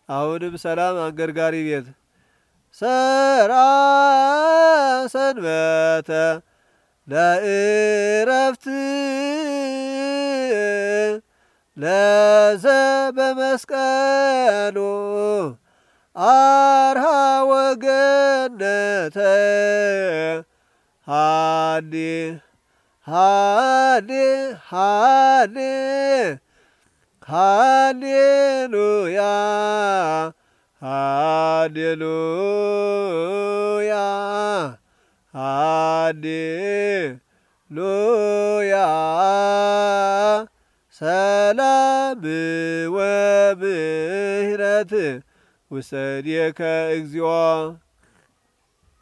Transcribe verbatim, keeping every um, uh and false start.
አሁንም ሰላም አንገርጋሪ ቤት ሰራ ሰንበተ ለእረፍት ለዘ በመስቀሉ አርሃ ወገነተ ሃሌ ሃሌ ሃሌ ሃሌሉያ ሃሌሉያ ሃሌሉያ ሰላም ወምህረት ውሰድየከ እግዚኦ